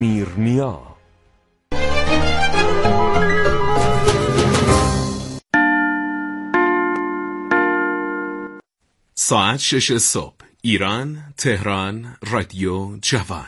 میرنیا. ساعت 6 صبح ایران، تهران، رادیو جوان.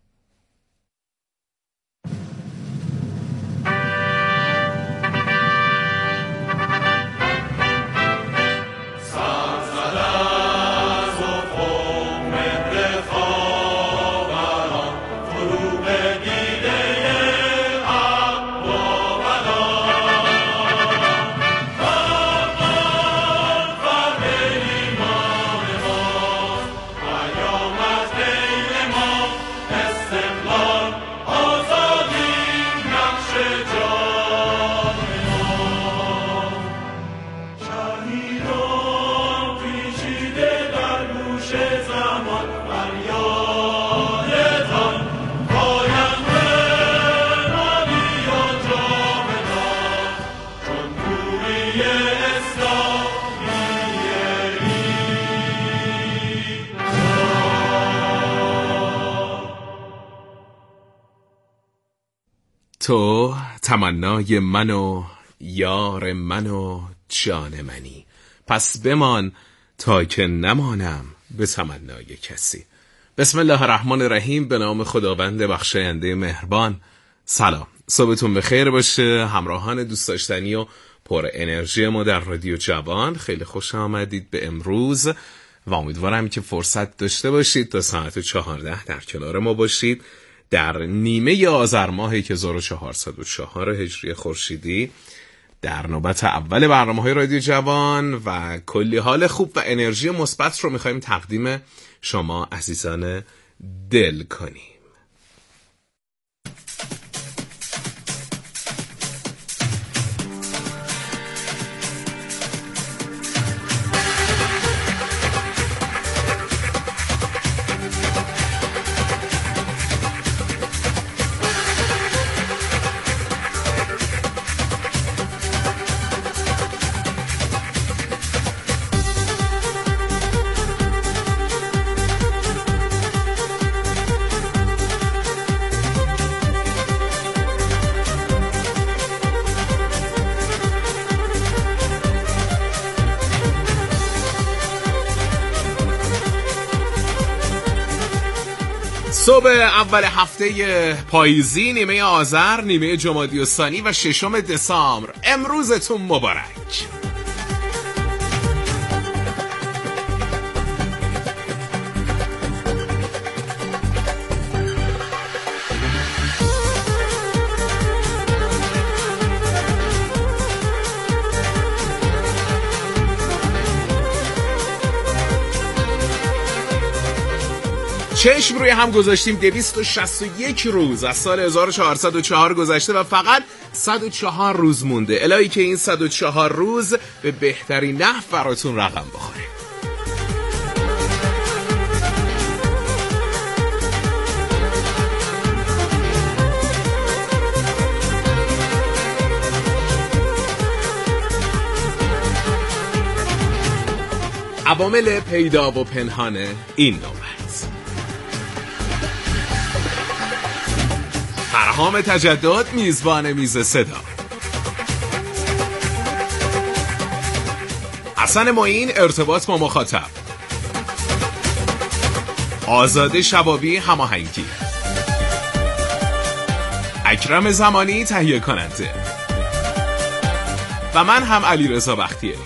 تو تمنای من و یار من و جان منی، پس بمان تا که نمانم به تمنای کسی. بسم الله الرحمن الرحیم. به نام خداوند بخشاینده مهربان. سلام، صبحتون بخیر باشه همراهان دوست داشتنی و پر انرژی ما در رادیو جوان. خیلی خوش آمدید به امروز و امیدوارم که فرصت داشته باشید تا ساعت 14 در کنار ما باشید در نیمه آذر ماه 1404 هجری خورشیدی، در نوبت اول برنامه‌های رادیو جوان و کلی حال خوب و انرژی مثبت رو می‌خوایم تقدیم شما عزیزان دل کنیم. صبح اول هفته پاییزی، نیمه آذر، نیمه جمادی الثانی و 6 دسامبر. امروزتون مبارک. چشم روی هم گذاشتیم 261 روز از سال 1404 گذشته و فقط 104 روز مونده. الهی که این 104 روز به بهترین نحو براتون رقم بخوره. عوامل پیدا و پنهان این نوبت: فرهام تجدد میزبان میز صدا، حسن معین ارتباط با مخاطب، آزاده شبابی هماهنگی، اکرم زمانی تهیه کننده و من هم علیرضا بختیاری.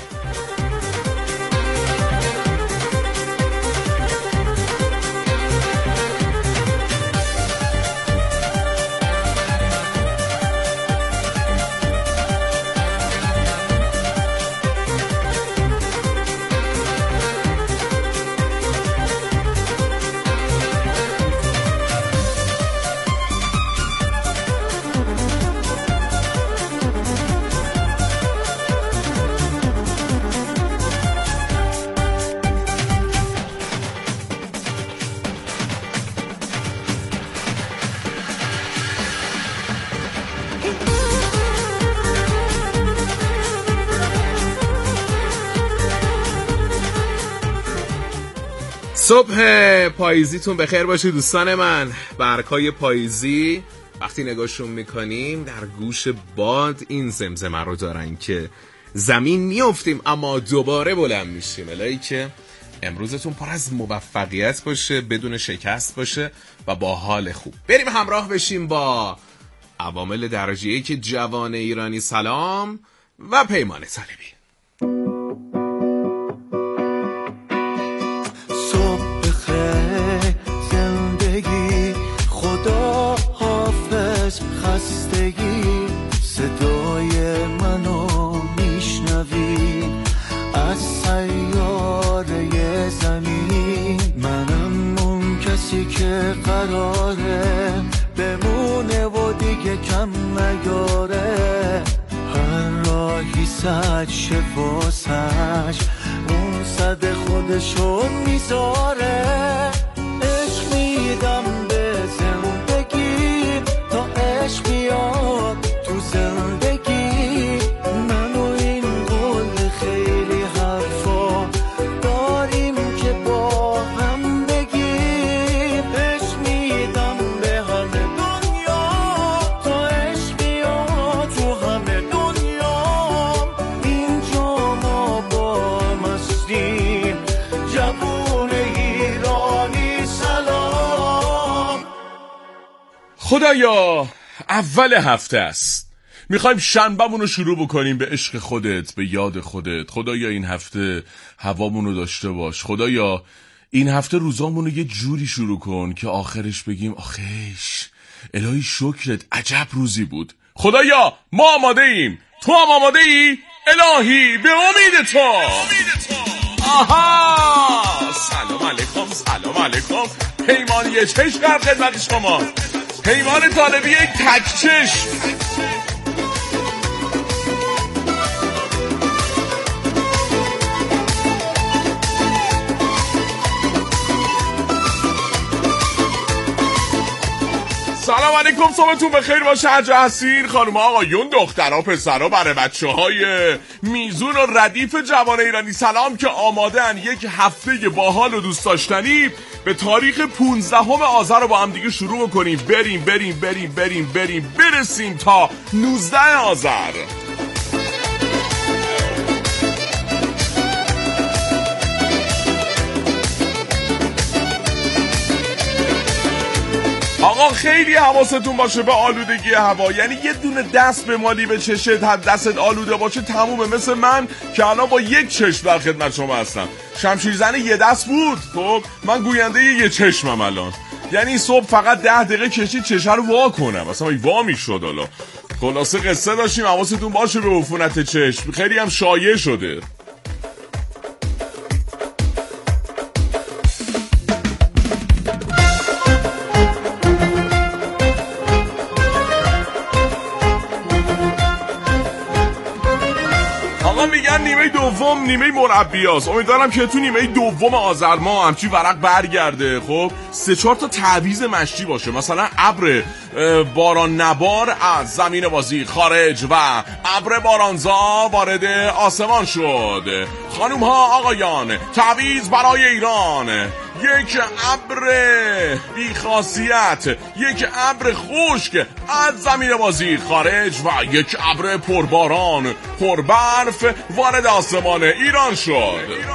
صبح پاییزیتون بخیر باشه دوستان من. برگ‌های پاییزی وقتی نگاهشون میکنیم در گوش باد این زمزمه رو دارن که زمین میافتیم اما دوباره بلند میشیم. الهی که امروزتون پر از موفقیت باشه، بدون شکست باشه و با حال خوب. بریم همراه بشیم با عوامل درجه که جوان ایرانی سلام و پیمان طالبی. صبح بخیر زندگی، خدا حافظ خستگی، صدای منو میشنوی از سیاره زمین، منم اون کسی که قراره بمونه و دیگه کم نیاره، هر راهی سد شفاسش اون صد خودشو میذاره، عشق میدم به زندگی تا عشق بیاد تو زندگی، من و این قول خیلی حرفا داریم که با هم بگیم، عشق میدم به همه دنیا تا عشق بیاد تو همه دنیا، اینجا ما با مستیم جوون ایرانی سلام. خدایا اول هفته است، میخوایم شنبه‌مون رو شروع بکنیم به عشق خودت، به یاد خودت. خدایا این هفته هوامون رو داشته باش. خدایا این هفته روزامون رو یه جوری شروع کن که آخرش بگیم آخیش الهی شکرت، عجب روزی بود. خدایا ما آماده ایم، تو هم آماده ای؟ الهی به امید تو. آها، سلام علیکم، سلام علیکم. پیمان یه چشم در خدمت شما، پیمان طالبی یک تک چشم. سلام علیکم، صبحتون بخیر باشه. هر جا هستین خانم آقایون، دخترها پسرها، برای بچه‌های میزون و ردیف جوان ایرانی سلام که آماده‌ان یک هفته باحال و دوست داشتنی به تاریخ 15 آذر رو با هم دیگه شروع کنیم. بریم برسیم تا 19 آذر. آقا خیلی حواستون باشه به آلودگی هوا، یعنی یه دونه دست به مالی به چشت، دستت آلوده باشه تمومه. مثل من که الان با یک چشم در خدمت شما هستم. شمشیرزن یه دست بود، خب من گوینده یه چشمم الان، یعنی صبح فقط 10 دقیقه کشید چشه رو وا کنم، اصلا وا میشد. حالا خلاصه قصه داشتیم، حواستون باشه به عفونت چشم، خیلی هم شایع شده. میگن نیمه دوم نیمه مربیاست. امیدوارم که تو نیمه دوم آذر ماه همچی ورق برگرده. خب 3-4 تا تعویض مشتی باشه، مثلا ابر باران نبار از زمین بازی خارج و ابر بارانزا وارد آسمان شد. خانوم ها آقایان، تعویض برای ایران: یک ابر بیخاصیت، یک ابر خشک از زمین بازی خارج و یک ابر پرباران پربرف وارد آسمان ایران شد.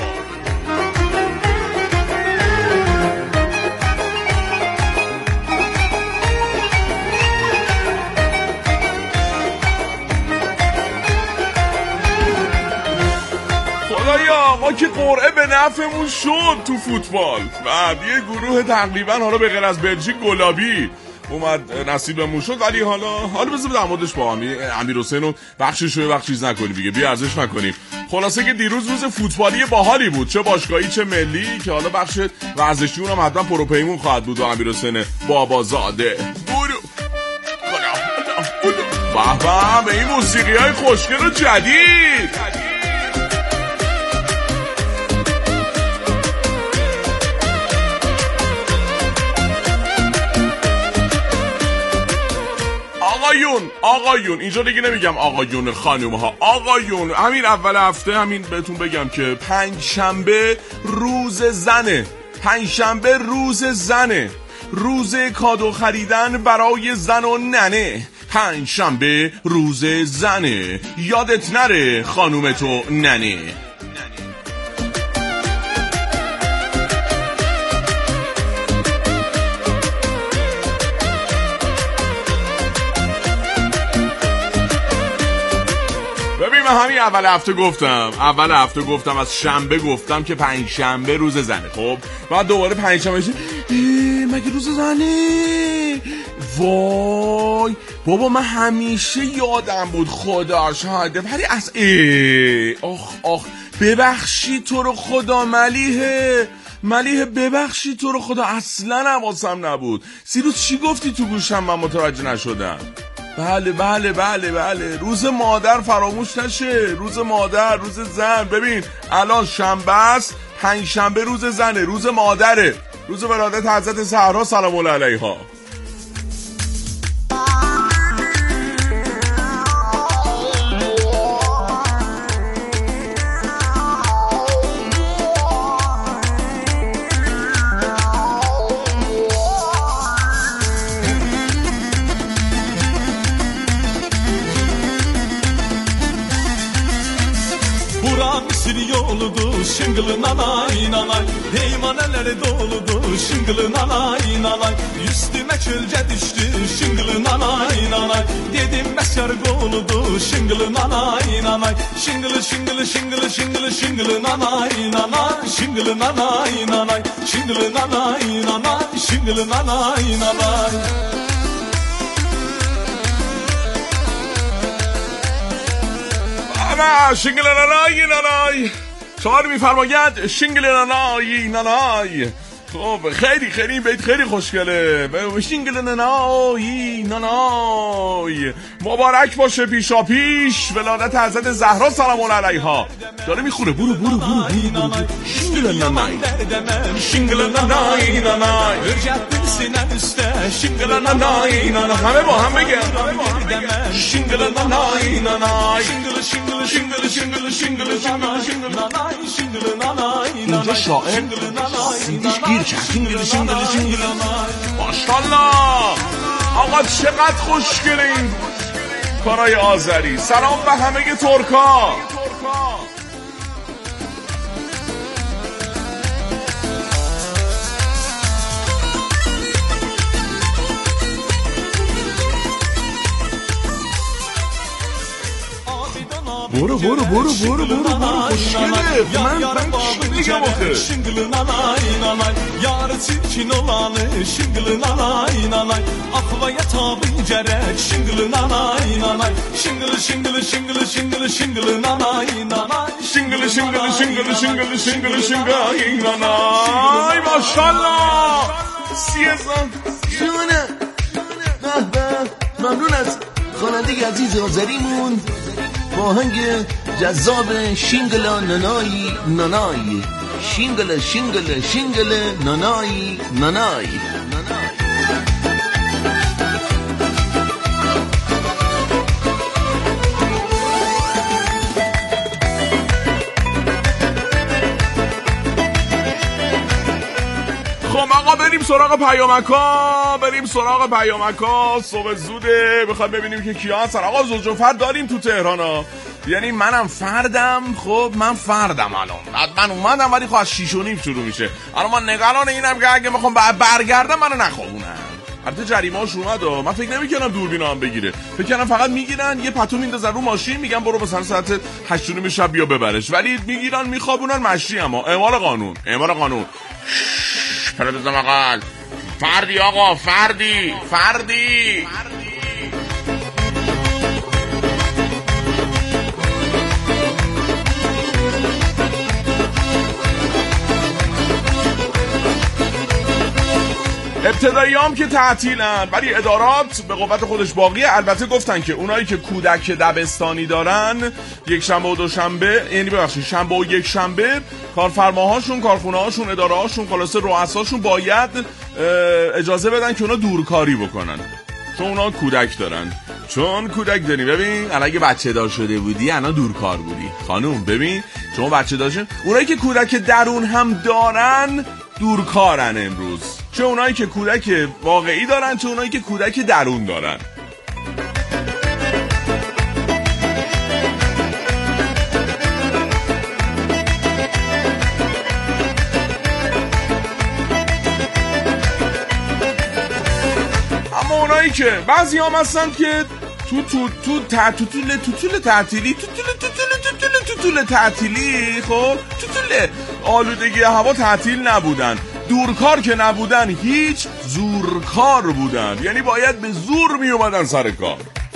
خدایا ما که قرعه به نفعمون شد تو فوتبال و یه گروه تقریبا حالا به غیر از بلژیک گلابی اومد نصیبمون شد، ولی حالا بذار در موردش با امیرحسین رو بخشش رو چیز نکنیم دیگه، بی ارزش نکنیم. خلاصه که دیروز روز فوتبالی باحالی بود، چه باشگاهی چه ملی، که حالا بخش ورزشی اونم حتما پروپیمون خواهد بود و امیرحسین بابازاده. به این موسیقی های خوشگل و جدید. آقایون اینجا دیگه نمیگم آقایون خانوم ها، آقایون همین اول هفته همین بهتون بگم که 5 شنبه روز زنه. پنجشنبه روز زنه، روز کادو خریدن برای زن و ننه. پنجشنبه روز زنه، یادت نره خانومتو ننه. ببین من همین اول هفته گفتم از شنبه گفتم که پنجشنبه روز زنه. خب بعد دوباره پنجشنبه مگه روز زنه؟ وای بابا من همیشه یادم بود خدا شاهده، ولی از آخ ببخشی تو رو خدا ملیحه ببخشی تو رو خدا، اصلا حواسم نبود. سیروس چی گفتی تو گوشم من متوجه نشدم؟ بله روز مادر فراموش نشه، روز مادر، روز زن. ببین الان شنبه است، پنجشنبه روز زنه، روز مادره، روز ولادت حضرت زهرا سلام الله علیها. Yoludu şıngılı nanay nanay, heymaneleri doludu şıngılı nanay nanay. Üstüme çölce düştü şıngılı nanay nanay, dedim mesyar goludu şıngılı nanay nanay. Şıngılı şıngılı şıngılı şıngılı şıngılı nanay nanay, şıngılı nanay nanay, şıngılı nanay nanay, şıngılı nanay nanay. شینگل نانای شعار میفرماید شینگل نانای. خب خیلی بیت خیلی خوشگله. شینگل نانای مبارک باشه پیشا پیش ولادت حضرت زهرا سلام الله علیها. داره میخوره برو شینگل نانای شینگل نانای همه با هم بگن شینگل نانای اینجا شاعر سیدیش گیر کرد. ماشاءالله آقا چقدر خوشگله این کارای آذری. سلام به همه ترکا. برو خوشگله. من چی میگم آخه؟ Şıngılı nanay nanay, yarı çirkin olanı şıngılı nanay nanay. Akvaya tabi gerek şıngılı nanay nanay. Şıngılı şıngılı şıngılı şıngılı şıngılı nanay nanay. Şıngılı nanay. Maşallah. Siyezan. جونه به ممنون از خواننده عزیز آذریمون با آهنگ جذاب شینگل نانای. شینگل نانای. خب آقا بریم سراغ پیامکا. صبح زوده بخواد ببینیم که کیا هستن. آقا زوجوفر داریم تو تهران ها. یعنی منم فردم. خب من فردم الان من اومدم، ولی خب از 6:30 شروع میشه. الان من نگران اینم که اگه میخوام برگردم منو نخوابونن. البته جریمه‌اش اومد و من فکر نمی‌کردم دوربینا هم بگیره. فکر کردم فقط میگیرن یه پتو میندازن رو ماشین، میگن برو مثلا ساعت 8:30 شب بیا ببرش، ولی میگیرن میخوابونن مشی. اما اعمال قانون پردازم اقل فردی آقا فردی. ابتدایی هم که تعطیلن، ولی ادارات به قوت خودش باقیه. البته گفتن که اونایی که کودک دبستانی دارن یک شنبه و دوشنبه، یعنی ببخشید شنبه و یک شنبه، کارفرماهاشون، کارخونه‌هاشون، اداره‌هاشون، خلاصه رؤساشون باید اجازه بدن که اونا دورکاری بکنن، چون اونا کودک دارن. چون کودک داریم. ببین الان اگه بچه دار شده بودی الان دورکار بودی خانوم. ببین شما بچه داشتین. اونایی که کودک درون هم دارن دورکارن امروز، چه اونایی که کودک واقعی دارن چه اونایی که کودک درون دارن. اما اونایی که بعضی هم هستن که طول تعطیلی خب طول آلودگی هوا تعطیل نبودن، دورکار که نبودن، هیچ زورکار بودن، یعنی باید به زور می اومدن سر کار.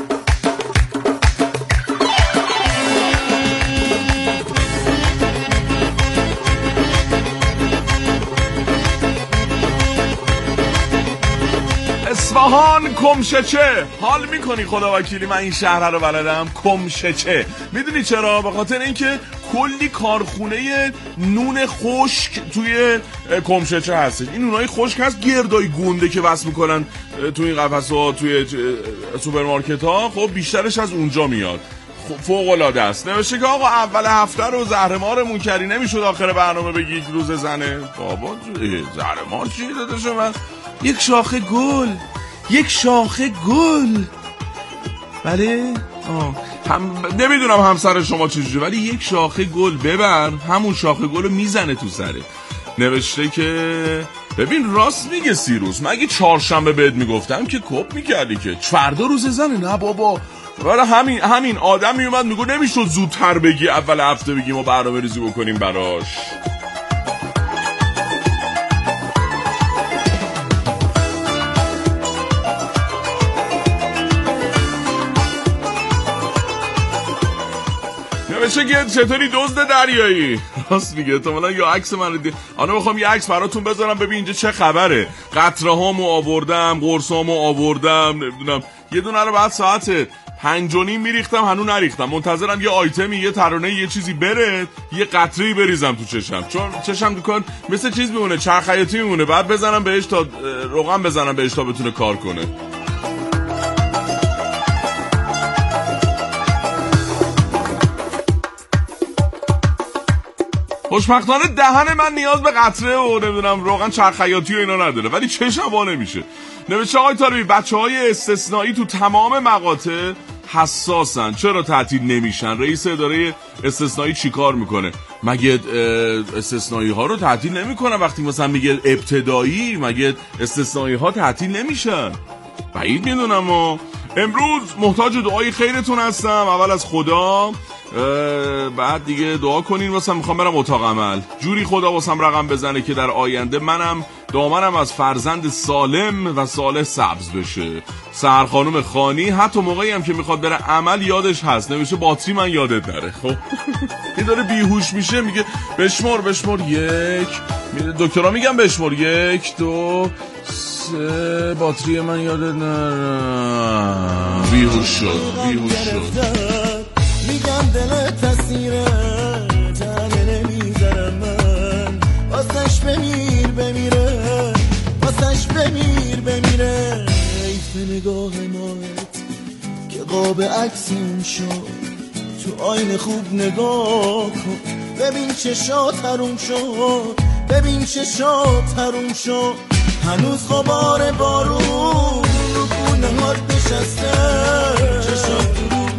اصفهان کمشچه. حال میکنی خدا وکیلی من این شهر رو بلدم. کمشچه میدونی چرا؟ به خاطر اینکه کلی کارخونه نون خشک توی کمشچه هستش. این نونای خشک هست، گردای گونده که وصل میکنن توی این قفس‌ها توی سوپرمارکت ها، خب بیشترش از اونجا میاد. فوق العاده است. نوشته که آقا اول هفته رو زهرمارمون کردی، نمیشد آخر برنامه بگی روز زنه. بابا زهرمار چی دادش من؟ یک شاخه گل، یک شاخه گل. بله نمیدونم همسر شما چجوری، ولی یک شاخه گل ببر، همون شاخه گل رو میزنه تو سره. نوشته که ببین راست میگه سیروس، من اگه چهارشنبه بهت میگفتم که کپ میکردی که فردا روز زنه. نه بابا، برای همین آدم میومد میگو نمیشد زودتر بگی، اول هفته بگیم و برنامه ریزی بکنیم براش. نوشته که چطوری دزد دریایی؟ راست میگه، تو مالا یا عکس من رو آنو بخوام یه عکس براتون بذارم ببین اینجا چه خبره. قطره هامو آوردم، قرص هامو آوردم، نمیدونم یه دونه رو بعد ساعت 5:30 میریختم، هنوز نریختم، منتظرم یه آیتمی، یه ترانه، یه چیزی بره، یه قطره‌ای بریزم تو چشم، چون چشم دکان مثل چیز میمونه، چرخ حیاتی میمونه، بعد بزنم بهش تا روغن بزنم بهش تا بتونه کار کنه. خوشبختانه دهن من نیاز به قطره و نمیدونم روغن چرخ حیاتی و اینا نداره، ولی چشم وا نمیشه. نوشته آقای طالبی بچهای استثنایی تو تمام مقاطع حساسن، چرا تعطیل نمیشن؟ رئیس اداره استثنایی چیکار میکنه؟ مگه استثنایی ها رو تعطیل نمیکنن؟ وقتی مثلا میگه ابتدایی، مگه استثنایی ها تعطیل نمیشن؟ بعید میدونم. و امروز محتاج دعای خیرتون هستم، اول از خدا، بعد دیگه دعا کنین واسم، میخوام برم اتاق عمل، جوری خدا واسم رقم بزنه که در آینده منم دامنم از فرزند سالم و صالح سبز بشه. سحر خانم خانی حتی موقعی هم که میخواد بره عمل یادش هست، نمیشه باتری من یادت نره. خب این داره بیهوش میشه، میگه بشمر 1، دکترها میگم بشمر 1، 2، 3، باتری من یادت نره. بیهوش شد. میگم دلت تسیره تنه نمیذارم من، واسش بمیره، واسش بمیره. حیف نگاه ماهت که قاب عکسیم شد، تو آینه خوب نگاه کن، ببین چشات حروم شد، ببین چشات حروم شد. هنوز غبار بارون رو خونه هات نشسته، چشات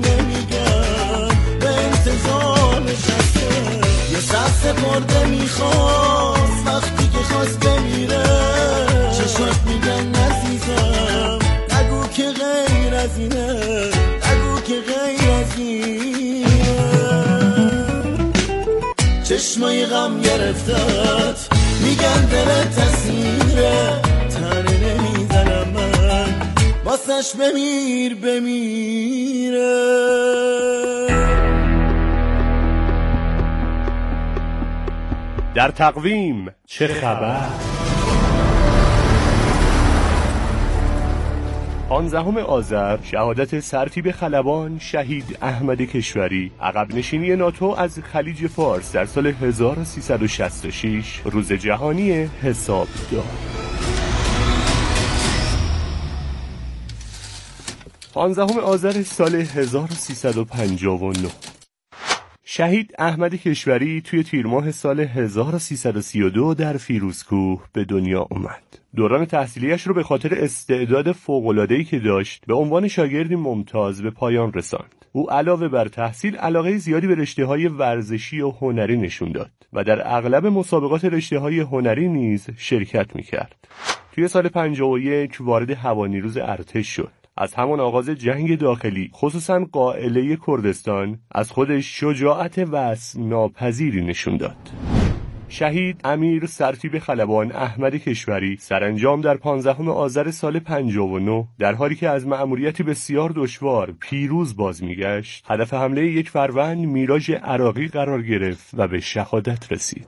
یه سبز مرده میخواست وقتی که خواست بمیره، چشات میگن عزیزم نگو که غیر از اینه، نگو که غیر از اینه. چشمای غم گرفتت میگن دلت تسیره، تنه نمیزنم من، واسش بمیره. در تقویم چه خبر؟ 15 آذر شهادت سرتیپ خلبان شهید احمد کشوری، عقب نشینی ناتو از خلیج فارس در سال 1366 روز جهانی حساب داد. 15 آذر سال 1359 شهید احمد کشوری توی تیر ماه سال 1332 در فیروزکوه به دنیا اومد. دوران تحصیلیش رو به خاطر استعداد فوق‌العاده‌ای که داشت به عنوان شاگردی ممتاز به پایان رساند. او علاوه بر تحصیل علاقه زیادی به رشته‌های ورزشی و هنری نشون داد و در اغلب مسابقات رشته‌های هنری نیز شرکت می‌کرد. توی سال 51 وارد هوانیروز ارتش شد. از همان آغاز جنگ داخلی خصوصاً قائله کردستان از خودش شجاعت وصف ناپذیری نشون داد. شهید امیر سرتیپ خلبان احمد کشوری سرانجام در 15 آذر سال 59 در حالی که از مأموریتی بسیار دشوار پیروز باز میگشت، هدف حمله یک فروند میراژ عراقی قرار گرفت و به شهادت رسید.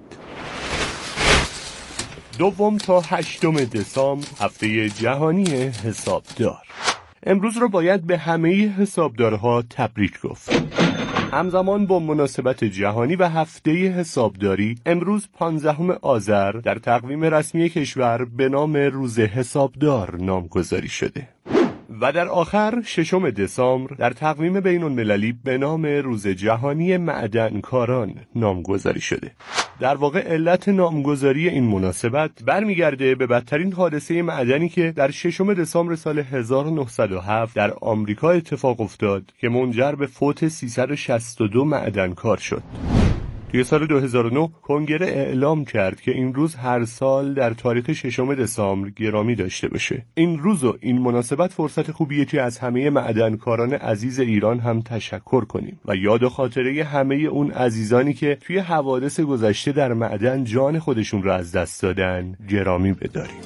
2 تا 8 دسامبر هفته جهانی حسابدار. امروز رو باید به همه حسابدارها تبریک گفت. همزمان با مناسبت جهانی و هفته حسابداری، امروز 15 آذر در تقویم رسمی کشور به نام روز حسابدار نامگذاری شده و در آخر 6 دسامبر در تقویم بین‌المللی به نام روز جهانی معدنکاران نامگذاری شده. در واقع علت نامگذاری این مناسبت برمیگرده به بدترین حادثه معدنی که در 6 دسامبر سال 1907 در آمریکا اتفاق افتاد که منجر به فوت 362 معدنکار شد. توی سال 2009 کنگره اعلام کرد که این روز هر سال در تاریخ 6 دسامبر گرامی داشته باشه. این روز و این مناسبت فرصت خوبیه که از همه معدنکاران عزیز ایران هم تشکر کنیم و یاد و خاطره همه اون عزیزانی که توی حوادث گذشته در معدن جان خودشون رو از دست دادن گرامی بداریم.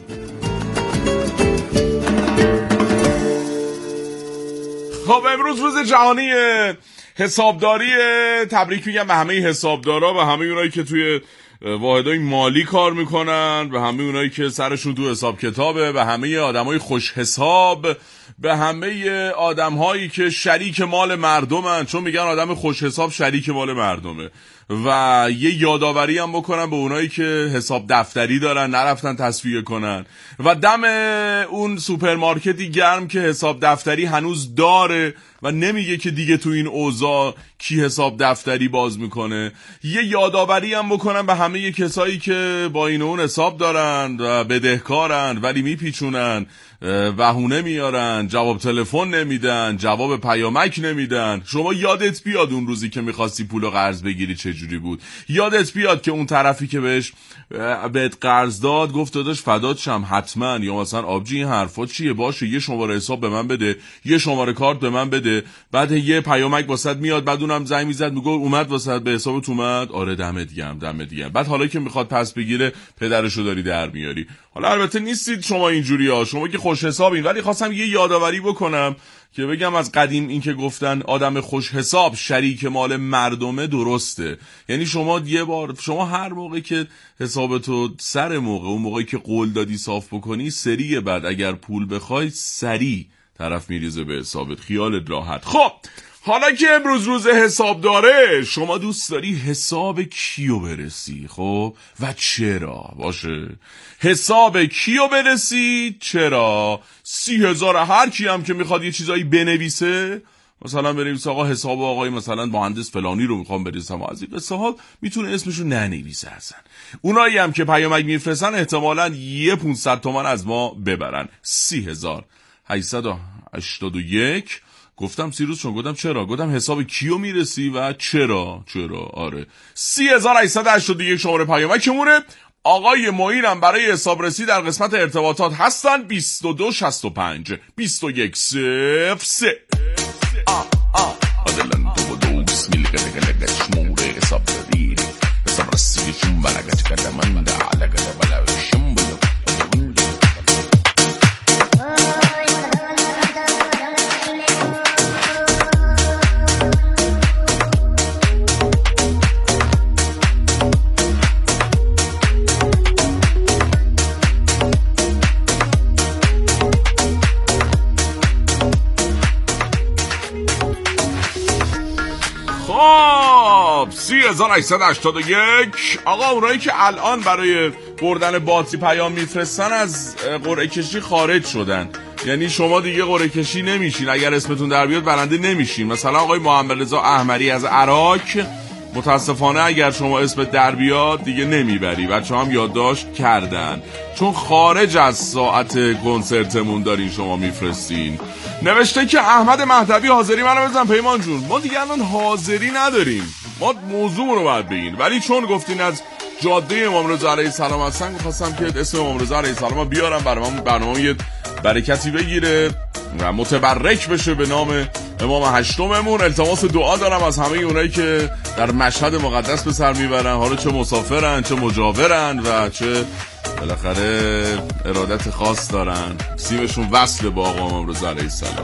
خب امروز روز جهانی حسابداری. تبریک میگم به همه حسابدارا و همه اونایی که توی واحدهای مالی کار میکنن، به همه اونایی که سرشون تو حساب کتابه، به همه آدمای خوش حساب، به همه آدمهایی که شریک مال مردمن، چون میگن آدم خوش حساب شریک مال مردمه. و یه یادآوری هم بکنم به اونایی که حساب دفتری دارن نرفتن تصفیه کنن و دم اون سوپرمارکتی گرم که حساب دفتری هنوز داره و نمیگه که دیگه تو این اوضاع کی حساب دفتری باز میکنه. یه یادآوری هم بکنم به همه کسایی که با این اون حساب دارن و بدهکارن ولی میپیچونن، بهونه میارن، جواب تلفن نمیدن، جواب پیامک نمیدن. شما یادت بیاد اون روزی که میخواستی پول قرض بگیری چجوری بود. یادت بیاد که اون طرفی که بهت قرض داد گفت داداش فدات شم حتما، یا مثلا آبجی این حرفا چیه، باشه یه شماره حساب به من بده، یه شماره کارت به من بده، بعد یه پیامک واسط میاد، بعد اونم زنگ میزد میگه اومد واسط به حسابت اومد، آره دمت گرم دمت گرم. بعد حالا که میخواد پس بگیره پدرشو داری در میاری. حالا البته نیستید شما اینجوری‌ها، شما که خوش حسابین، ولی خواستم یه یادآوری بکنم که بگم از قدیم این که گفتن آدم خوش حساب شریک مال مردمه درسته. یعنی شما هر موقع که حسابتو سر موقع، اون موقعی که قول دادی صاف بکنی، سریع بعد اگر پول بخوای سریع طرف میریزه به حسابت، خیالت راحت. خب حالا که امروز روز حساب داره، شما دوست داری حساب کیو برسی؟ خب و چرا؟ باشه حساب کیو برسی؟ چرا؟ 30,000 هر کی هم که میخواد یه چیزایی بنویسه، مثلا بنویسه آقا حساب آقای مثلا مهندس فلانی رو میخوام بریزم، از این قصه ها میتونه اسمشو ننویسه اصلا. اونایی هم که پیامک میفرستن احتمالاً 500 تومان از ما ببرن. 30,881 گفتم 30 روز چون گفتم چرا؟ گفتم حساب کیو میرسی و چرا؟ آره 30,881 شماره پیامکمونه. آقای معینم برای حسابرسی در قسمت ارتباطات هستن. 2265 2103 آدلن تو بسم الله شماره حسابداری حسابرسی شون برگت کدمند علقه بلا شنبل. خب 30,881 آقا اونایی که الان برای بردن باتری پیام میفرستن از قرعه کشی خارج شدن، یعنی شما دیگه قرعه کشی نمیشین، اگر اسمتون در بیاد برنده نمیشین. مثلا آقای محمد رضا احمری از عراق متاسفانه اگر شما اسم در بیاد دیگه نمیبری. بچه هم یادداشت کردن چون خارج از ساعت کنسرتمون دارین شما میفرستین. نوشته که احمد مهدوی حاضری منو بزن پیمان جون. ما دیگه الان حاضری نداریم، ما موضوع رو باید بگین، ولی چون گفتین از جاده امام رضا علیه السلام هستن می‌خواستم که اسم امام رضا علیه السلام بیارم برنامه یه برکتی بگیره و متبرک بشه به نام امام هشتممون. التماس دعا دارم از همه اونایی که در مشهد مقدس به سر میبرن، حالا چه مسافرن چه مجاورن و چه بالاخره ارادت خاص دارن، سیمشون وصل با آقا امام رضا علیه السلام.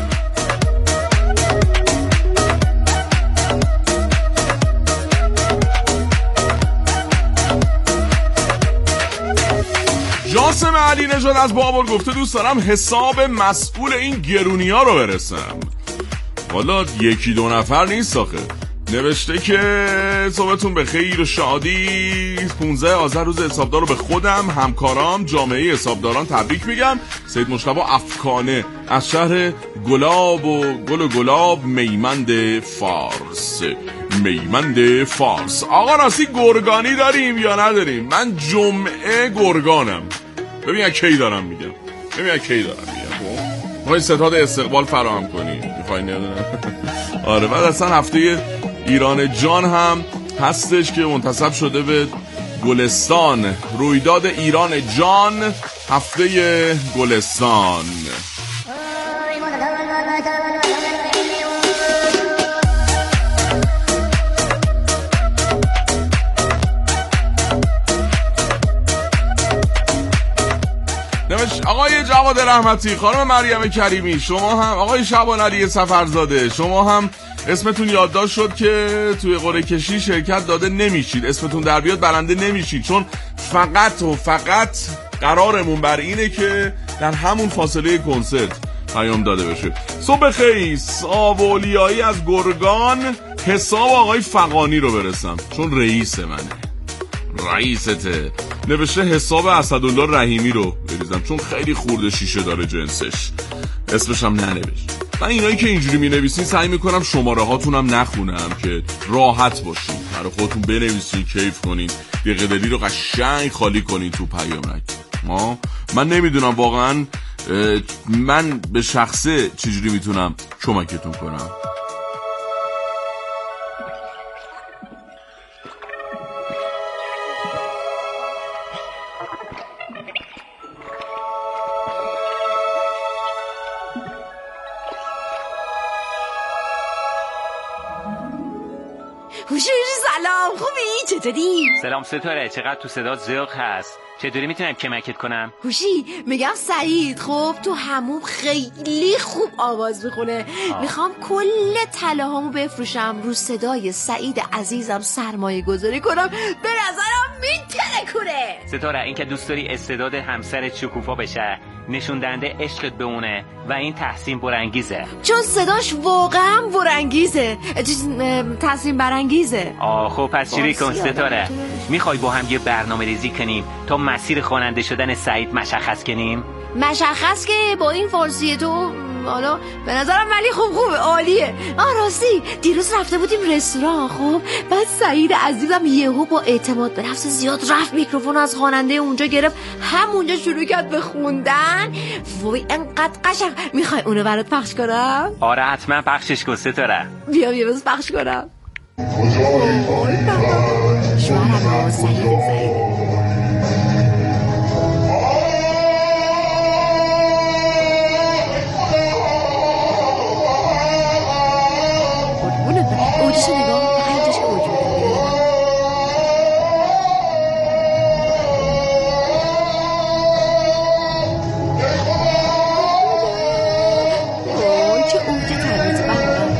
جاسم علی نژاد از بابل گفته دوست دارم حساب مسئول این گرونی‌ها رو برسم. والا یکی دو نفر نیست آخه. نوشته که صبحتون به خیر و شادی. 15 آذر روز حسابدار رو به خودم، همکارام، جامعه حسابداران تبریک میگم. سید مجتبی افکانه از شهر گلاب و گلاب میمند فارس. آقا راستی گرگانی داریم یا نداریم؟ من جمعه گرگانم. ببین کی دارم میگم میخوای ستاد استقبال فراهم کنی؟ میخوای نمیدونم. آره بعد اصلا هفته ایران جان هم هستش که منتسب شده به گلستان. رویداد ایران جان، هفته گلستان. آقای جواد رحمتی، خانم مریم کریمی، شما هم آقای شعبان علی سفرزاده، شما هم اسمتون یادداشت شد که توی قرعه کشی شرکت داده نمیشید، اسمتون در بیاد برنده نمیشید، چون فقط قرارمون بر اینه که در همون فاصله کنسرت پیام داده بشه. صبح خیر، ساولیایی از گرگان، حساب آقای فقانی رو برسم چون رئیس منه. رئیسته. نوشته حساب اسدالله رحیمی رو بریزم چون خیلی خورده شیشه داره جنسش. اسمش هم ننوشت. من اینایی که اینجوری می نویسین سعی میکنم شماره هاتونم نخونم که راحت باشین، برای خودتون بنویسین، کیف کنین، دقیقه دلی رو قشنگ خالی کنین تو پیامک. من نمیدونم واقعا من به شخصه چجوری میتونم کمکتون کنم. سلام، خوبی؟ چطوری؟ سلام ستاره، چقدر تو صدات ذوق هست. چطوری میتونم کمکت کنم؟ هوشی، میگم سعید خب تو حموم خیلی خوب آواز میخونه. میخوام کل طلاهامو بفروشم رو صدای سعید عزیزم سرمایه گذاری کنم، به نظرم میترکونه. ستاره، این که دوست داری استعداد همسرت شکوفا بشه، نشون دهنده عشقت به اونه و این تحسین برانگیزه، چون صداش واقعا برانگیزه، تحسین برانگیزه. خب پس چیری کن ستاره، میخوای با هم یه برنامه ریزی کنیم تا مسیر خواننده شدن سعید مشخص کنیم؟ مشخص که با این فارسی تو حالا به نظرم ولی خوبه، عالیه. راستی دیروز رفته بودیم رستوران، خب بعد سعید عزیزم یهو با اعتماد به نفس زیاد رفت میکروفون از خواننده اونجا گرفت، همونجا شروع کرد به خوندن. وای انقدر قشنگ. میخوای اونو برات پخش کنم؟ آره حتما پخشش کن ستاره. بیا بس پخش کنم. شوهرم سعید اوجش نگاه اینجاش که اوج چه اوج تمیز بردم.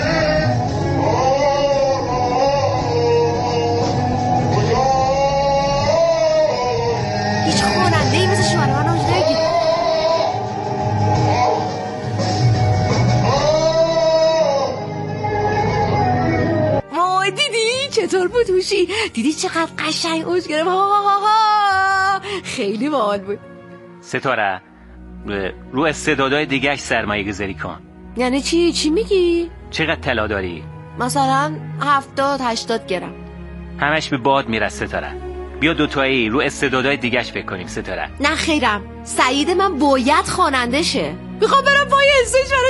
هیچ خواننده ای مثل شوهر من اوج نگید. چطور بود هوشی؟ دیدی چقدر قشنگ اوج گرفت؟ خیلی باحال بود. ستاره، رو استعدادهای دیگه‌اش سرمایه گذاری کن. یعنی چی میگی؟ چقدر طلا داری؟ مثلا 70-80 گرم. همش به باد میره ستاره. بیا دوتایی رو استعدادهای دیگه‌اش فکر کنیم ستاره. نه خیرم، سعید من باید خواننده شه. میخوام برم پای استیج